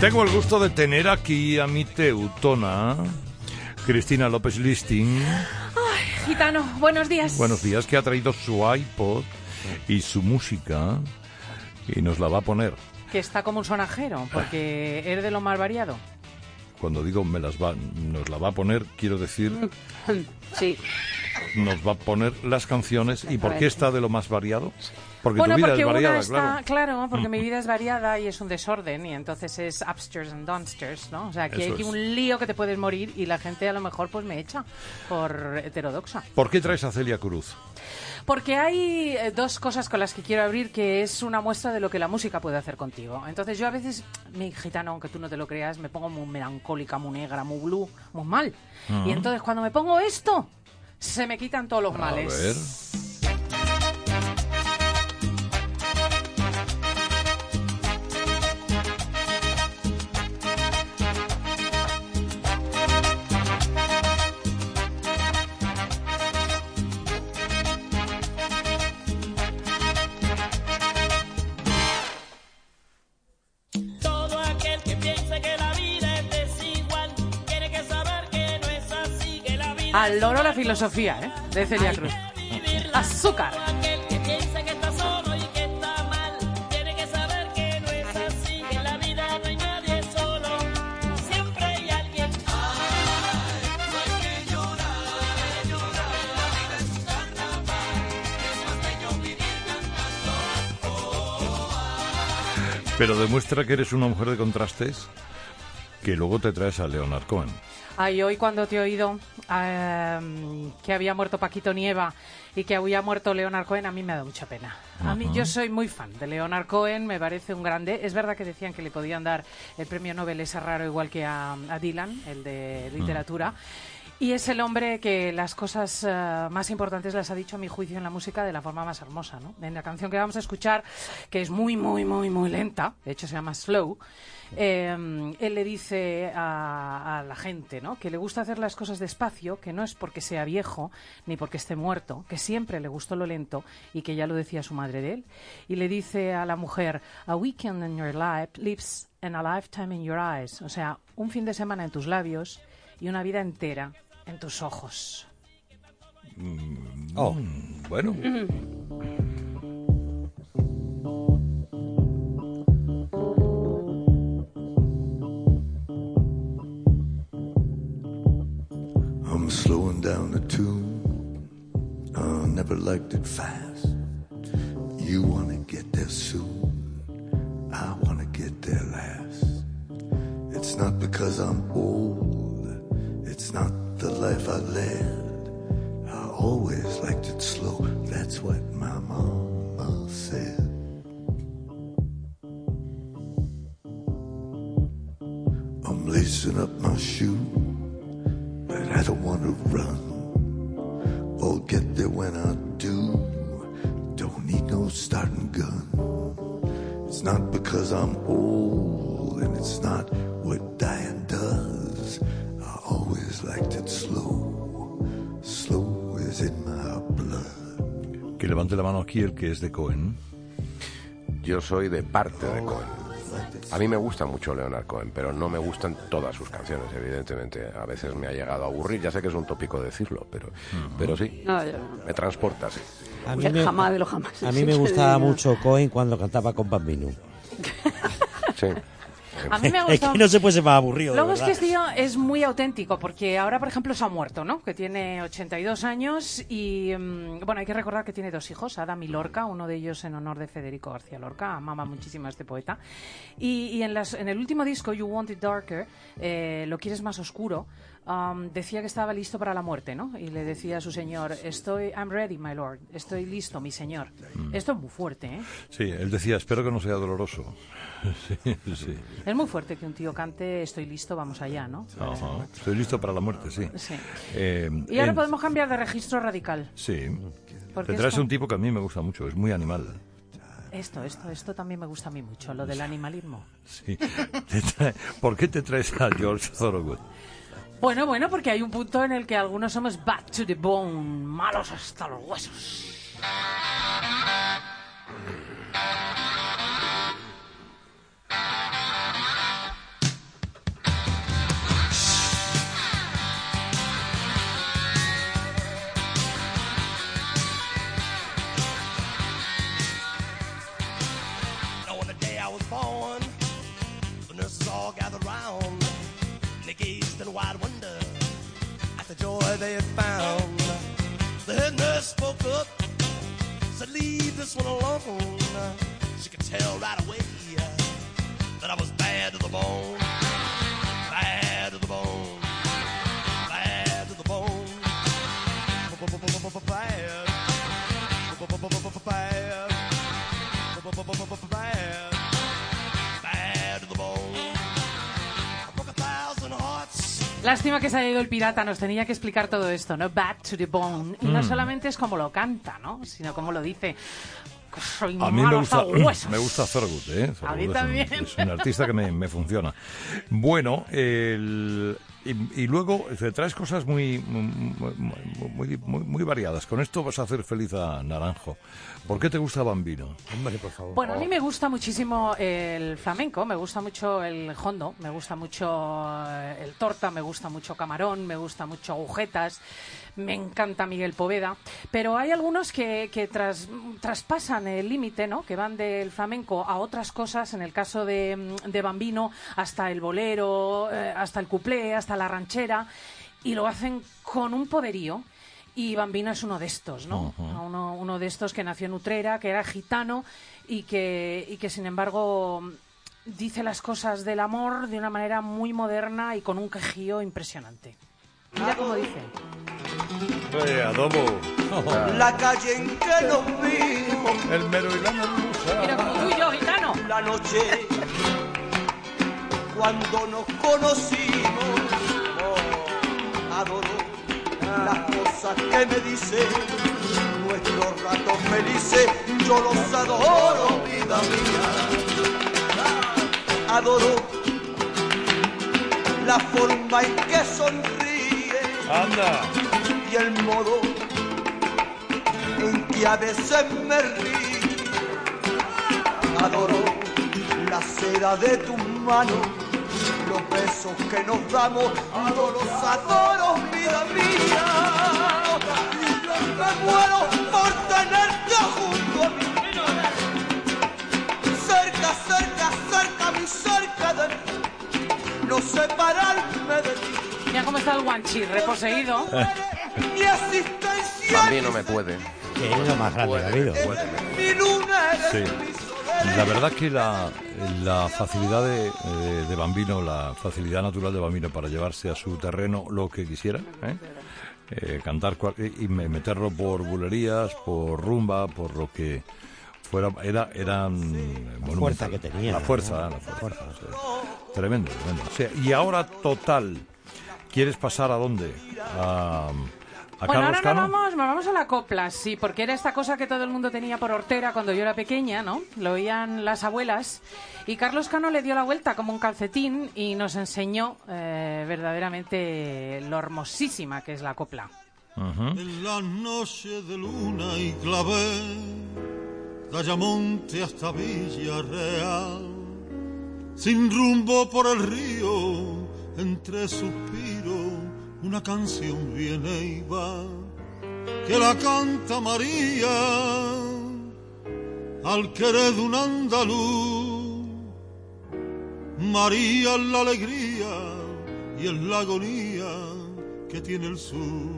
Tengo el gusto de tener aquí a mi teutona, Cristina López Listing. Ay, gitano, buenos días. Buenos días, que ha traído su iPod y su música y nos la va a poner. Que está como un sonajero, porque es de lo más variado. Cuando digo nos la va a poner, quiero decir... Sí. Nos va a poner las canciones. ¿Y por qué está de lo más variado? Porque bueno, tu vida porque es variada, una está, claro. Porque mi vida es variada y es un desorden, y entonces es upstairs and downstairs, ¿no? O sea, aquí hay aquí un lío que te puedes morir y la gente a lo mejor pues me echa por heterodoxa. ¿Por qué traes a Celia Cruz? Porque hay dos cosas con las que quiero abrir, que es una muestra de lo que la música puede hacer contigo. Entonces yo a veces, mi gitano, aunque tú no te lo creas, me pongo muy melancólica, muy negra, muy blue, muy mal. Y entonces cuando me pongo esto, se me quitan todos los males. A ver... Al loro la filosofía, ¿eh? De Celia Cruz. Azúcar. Pero demuestra que eres una mujer de contrastes, que luego te traes a Leonard Cohen. Ay, hoy cuando te he oído que había muerto Paquito Nieva y que había muerto Leonard Cohen, a mí me ha dado mucha pena. A mí, yo soy muy fan de Leonard Cohen, me parece un grande. Es verdad que decían que le podían dar el premio Nobel ese raro igual que a Dylan, el de literatura. Y es el hombre que las cosas más importantes las ha dicho, a mi juicio, en la música de la forma más hermosa, ¿no? En la canción que vamos a escuchar, que es muy, muy, muy, muy lenta, de hecho se llama Slow, él le dice a la gente, ¿no?, que le gusta hacer las cosas despacio, que no es porque sea viejo ni porque esté muerto, que siempre le gustó lo lento y que ya lo decía su madre de él. Y le dice a la mujer, a weekend in your life lives and a lifetime in your eyes. O sea, un fin de semana en tus labios y una vida entera en tus ojos. Bueno. I'm slowing down the tune. I never liked it fast. You wanna get there soon. I wanna get there last. It's not because I'm old. It's not the life I led. I always liked it slow. That's what my mama said. I'm lacing up my shoe, but I don't want to run. I'll get there when I do. Don't need no starting gun. It's not because I'm old, and it's not what dying does. I always liked it slow. Slow is in my blood. Que levante la mano aquí el que es de Cohen. Yo soy de parte de Cohen. A mí me gusta mucho Leonard Cohen, pero no me gustan todas sus canciones, evidentemente. A veces me ha llegado a aburrir, ya sé que es un tópico decirlo, pero sí, no. Me transporta, sí. Jamás de los jamás. A mí me gustaba mucho Cohen cuando cantaba con Bambino. Sí. A mí me ha gustado. Es que no se puede ser más aburrido. Luego es que este tío es muy auténtico, porque ahora, por ejemplo, se ha muerto, ¿no? Que tiene 82 años y, bueno, hay que recordar que tiene dos hijos, Adam y Lorca, uno de ellos en honor de Federico García Lorca, amaba muchísimo a este poeta. Y en el último disco, You Want It Darker, Lo quieres más oscuro, decía que estaba listo para la muerte, ¿no? Y le decía a su señor, I'm ready, my lord, estoy listo, mi señor. Esto es muy fuerte, ¿eh? Sí, él decía, espero que no sea doloroso. Sí. Es muy fuerte que un tío cante, estoy listo, vamos allá, ¿no? Ajá. Estoy listo para la muerte, sí. Sí. Y ahora podemos cambiar de registro radical. Sí. Porque Te traes un tipo que a mí me gusta mucho, es muy animal. Esto también me gusta a mí mucho, lo del animalismo. Sí. ¿Por qué te traes a George Thorogood? Bueno, porque hay un punto en el que algunos somos bad to the bone, malos hasta los huesos. I was born, the nurses all gathered round. They gazed in wide wonder at the joy they had found. The head nurse spoke up, said, leave this one alone. She could tell right away that I was bad to the bone. Bad to the bone. Bad to the bone. Bad. Bad. Bad to the bone. I broke 1,000 hearts. Lástima que se haya ido el pirata, nos tenía que explicar todo esto, ¿no? Bad to the bone. Y no solamente es como lo canta, ¿no? Sino como lo dice. Soy a mí me gusta Thurgood, ¿eh? A mí también. Es un artista que me funciona. Bueno, y luego te traes cosas muy variadas. Con esto vas a hacer feliz a Naranjo. ¿Por qué te gusta Bambino? Hombre, por favor. Bueno, a mí me gusta muchísimo el flamenco, me gusta mucho el hondo, me gusta mucho el torta, me gusta mucho Camarón, me gusta mucho Agujetas, me encanta Miguel Poveda, pero hay algunos que traspasan el límite, ¿no? Que van del flamenco a otras cosas, en el caso de Bambino, hasta el bolero, hasta el cuplé, hasta la ranchera, y lo hacen con un poderío. Y Bambino es uno de estos, ¿no? Uno de estos que nació en Utrera, que era gitano y que sin embargo dice las cosas del amor de una manera muy moderna y con un quejío impresionante. Mira cómo dice. Adobo. La calle en que nos vimos. El mero y la merluza. Mira como tú y yo, gitano. La noche cuando nos conocimos. Oh, adoro las cosas que me dice, nuestros ratos felices, yo los adoro, vida mía. Adoro la forma en que sonríe. Anda. Y el modo en que a veces me ríe. Adoro la seda de tus manos, los besos que nos damos, yo los adoro, vida mía. Y yo me muero por tenerte junto a mí. Cerca, cerca, cerca, muy cerca de mí. No separarme de ti. Mira cómo está el guanchi, reposeído. Mi asistencia. A mí no me puede. Que es lo más grande que ha habido. Mi luna eres Sí. mi soledad. La verdad que la facilidad de Bambino, la facilidad natural de Bambino para llevarse a su terreno lo que quisiera, cantar y meterlo por bulerías, por rumba, por lo que fuera, era La fuerza que tenía. La fuerza. Sí. Tremendo. O sea, y ahora total, ¿quieres pasar a dónde? ¿A Bueno, Carlos ahora Cano? nos vamos a la copla, sí, porque era esta cosa que todo el mundo tenía por hortera cuando yo era pequeña, ¿no? Lo oían las abuelas. Y Carlos Cano le dio la vuelta como un calcetín y nos enseñó verdaderamente lo hermosísima que es la copla. En la noche de luna y clavel, de Ayamonte hasta Villarreal, sin rumbo por el río, entre suspiros, una canción viene y va, que la canta María, al querer de un andaluz. María es la alegría y es la agonía que tiene el sur,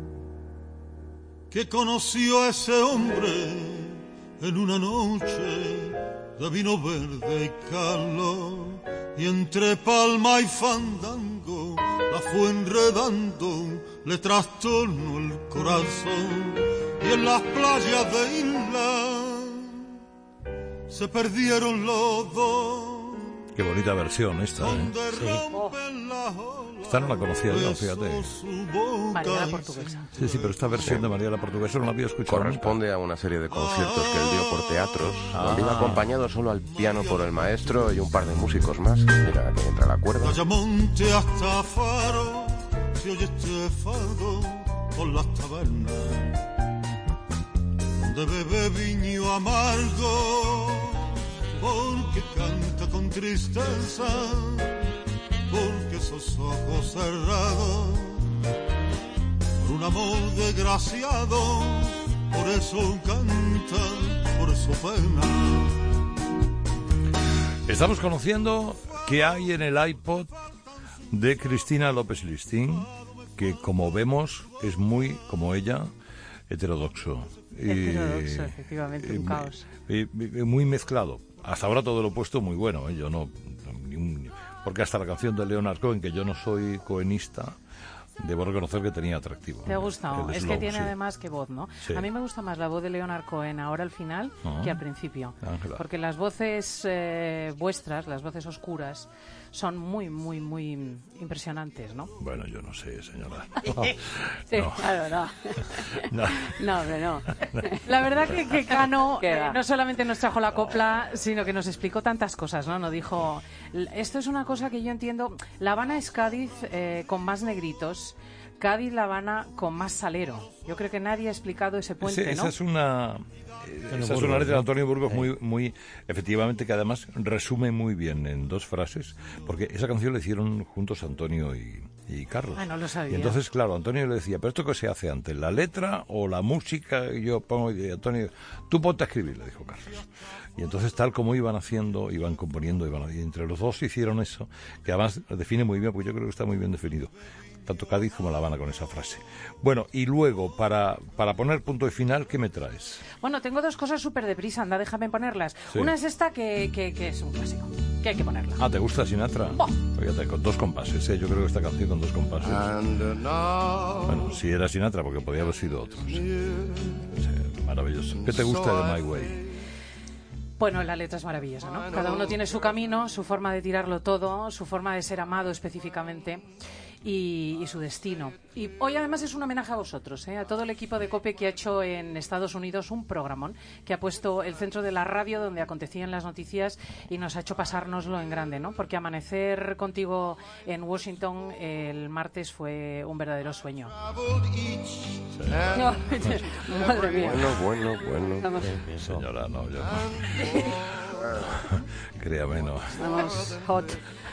que conoció a ese hombre en una noche de vino verde y calor, y entre palma y fandango la fue enredando, le trastornó el corazón, y en las playas de Isla se perdieron los dos. Qué bonita versión esta, Donde Sí. rompen las olas, Esta no la conocía yo, besó fíjate. su boca María la y Portuguesa. Sí, pero esta versión de María la Portuguesa no la había escuchado nunca. Corresponde a una serie de conciertos que él dio por teatros, donde iba acompañado solo al piano por el maestro y un par de músicos más. Mira, aquí entra la cuerda. De Ayamonte hasta Faro se oye este fado por las tabernas, donde bebe viño amargo, porque canta con tristeza, porque esos ojos cerrados, por un amor desgraciado, por eso canta, por eso pena. Estamos conociendo qué hay en el iPod de Cristina López Listín, que como vemos es muy, como ella, heterodoxo. Heterodoxo, efectivamente, un caos. Muy mezclado. Hasta ahora todo lo opuesto muy bueno, yo no... Porque hasta la canción de Leonard Cohen, que yo no soy cohenista, debo reconocer que tenía atractivo. ¿Te ha gustado? Es que tiene sí. además que voz, ¿no? Sí. A mí me gusta más la voz de Leonard Cohen ahora al final que al principio. Ángela. Porque las voces vuestras, las voces oscuras, son muy, muy, muy impresionantes, ¿no? Bueno, yo no sé, señora. Sí, No. claro, no. No. No, hombre, no. La verdad que Cano ¿Qué va? no solamente nos trajo la copla, sino que nos explicó tantas cosas, ¿no? Nos dijo, esto es una cosa que yo entiendo, La Habana es Cádiz con más negritos, Cádiz, La Habana con más salero. Yo creo que nadie ha explicado ese puente, Esa ¿no? es una... Esa es una letra de Antonio Burgos muy, efectivamente, que además resume muy bien en dos frases, porque esa canción la hicieron juntos Antonio y Carlos. Ah, no lo sabía. Y entonces, claro, Antonio le decía, ¿pero esto qué se hace antes, la letra o la música? Y yo pongo, y Antonio, tú ponte a escribir, le dijo Carlos. Y entonces, tal como iban haciendo, iban componiendo, y entre los dos hicieron eso, que además define muy bien, porque yo creo que está muy bien definido, tanto Cádiz como La Habana con esa frase. Bueno, y luego, para poner punto y final, ¿qué me traes? Bueno, tengo dos cosas súper deprisa, anda, déjame ponerlas. Sí. Una es esta que es un clásico, que hay que ponerla. Ah, ¿te gusta Sinatra? Oh. Fíjate, con 2 compases, ¿eh? Yo creo que esta canción con 2 compases. Bueno, si era Sinatra, porque podía haber sido otro. Sí, maravilloso. ¿Qué te gusta de My Way? Bueno, la letra es maravillosa, ¿no? Cada uno tiene su camino, su forma de tirarlo todo, su forma de ser amado específicamente y su destino. Y hoy además es un homenaje a vosotros, a todo el equipo de COPE que ha hecho en Estados Unidos un programón, que ha puesto el centro de la radio donde acontecían las noticias y nos ha hecho pasárnoslo en grande, ¿no? Porque amanecer contigo en Washington el martes fue un verdadero sueño. No, madre mía. Bueno. Señora, no, yo no. Créame, no. Estamos hot.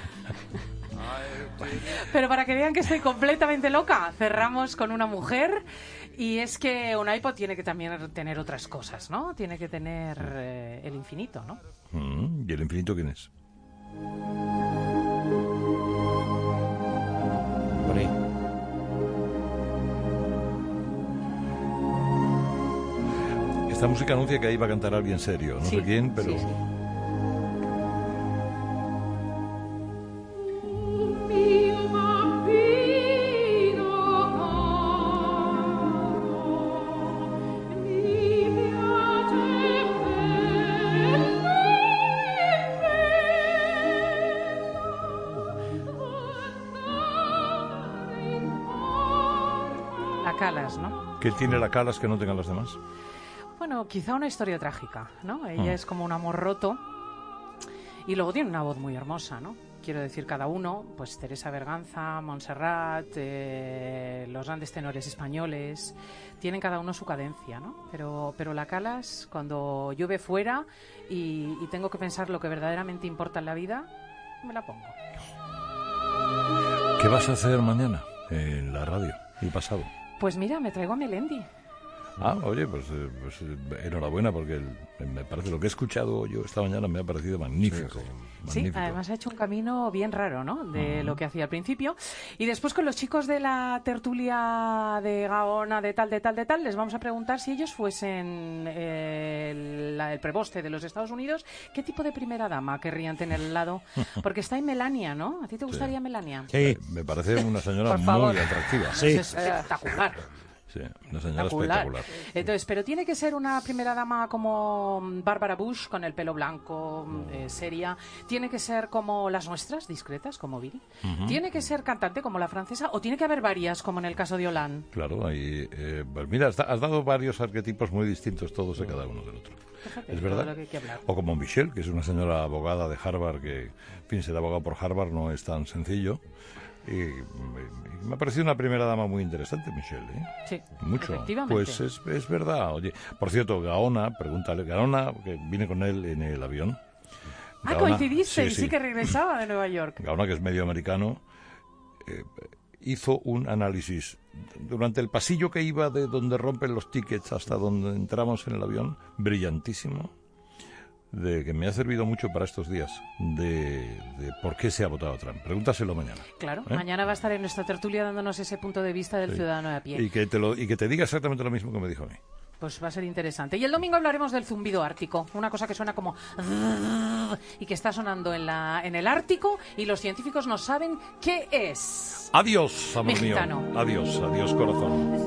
Pero para que vean que estoy completamente loca, cerramos con una mujer. Y es que un iPod tiene que también tener otras cosas, ¿no? Tiene que tener el infinito, ¿no? ¿Y el infinito quién es? Por ahí. Esta música anuncia que ahí va a cantar alguien serio. No Sí, sé quién, pero... sí, sí. La Calas, ¿no? ¿Qué tiene la Calas que no tengan los demás? Bueno, quizá una historia trágica, ¿no? Ella es como un amor roto y luego tiene una voz muy hermosa, ¿no? Quiero decir, cada uno, pues Teresa Berganza, Montserrat, los grandes tenores españoles, tienen cada uno su cadencia, ¿no? Pero la Calas, cuando llueve fuera y tengo que pensar lo que verdaderamente importa en la vida, me la pongo. ¿Qué vas a hacer mañana en la radio y pasado? Pues mira, me traigo a Melendi. Ah, oye, pues enhorabuena, porque me parece, lo que he escuchado yo esta mañana me ha parecido magnífico. Sí, magnífico. además ha hecho un camino bien raro, ¿no? De lo que hacía al principio. Y después con los chicos de la tertulia de Gaona, de tal, les vamos a preguntar si ellos fuesen el preboste de los Estados Unidos, ¿qué tipo de primera dama querrían tener al lado? Porque está en Melania, ¿no? ¿A ti te gustaría Melania? Sí. Me parece una señora Por favor. muy atractiva. Sí. Es espectacular. Sí, una señora espectacular. Entonces, pero tiene que ser una primera dama como Bárbara Bush, con el pelo blanco, seria. Tiene que ser como las nuestras, discretas, como Viri. Tiene que ser cantante como la francesa, o tiene que haber varias, como en el caso de Hollande. Claro, ahí, pues mira, has dado varios arquetipos muy distintos, todos de cada uno del otro. Fíjate, Es todo verdad. lo que hay que hablar. O como Michelle, que es una señora abogada de Harvard, que, en fin, ser abogado por Harvard no es tan sencillo. Y me ha parecido una primera dama muy interesante, Michelle, ¿eh? Sí, Mucho. efectivamente. Pues es verdad. Oye, por cierto, Gaona, pregúntale, Gaona, que vine con él en el avión. Ah, Gaona, coincidiste, y sí que regresaba de Nueva York. Gaona, que es medio americano, hizo un análisis durante el pasillo que iba de donde rompen los tickets hasta donde entramos en el avión, brillantísimo, de que me ha servido mucho para estos días, de por qué se ha votado Trump. Pregúntaselo mañana. Claro, mañana va a estar en nuestra tertulia dándonos ese punto de vista del ciudadano de a pie. Y que te diga exactamente lo mismo que me dijo a mí. Pues va a ser interesante. Y el domingo hablaremos del zumbido ártico, una cosa que suena como y que está sonando en el Ártico y los científicos no saben qué es. Adiós, amor mío. Mexicano. Adiós, corazón.